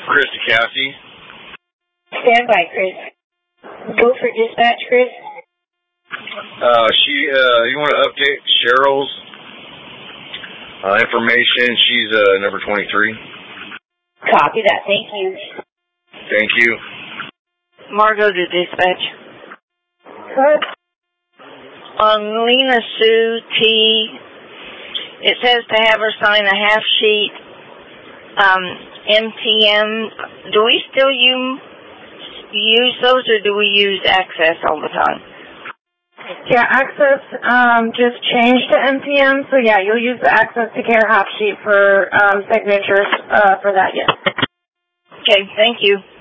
Chris to Cassie. Stand by, Chris. Go for dispatch, Chris. You want to update Cheryl's information? She's number 23. Copy that. Thank you. Thank you. Margot to dispatch. Good. On Lena Sue T, it says to have her sign a half sheet MTM. Do we still use those, or do we use Access all the time? Yeah, Access just changed to MTM, so yeah, you'll use the Access to Care half sheet for signatures for that, yes. Okay, thank you.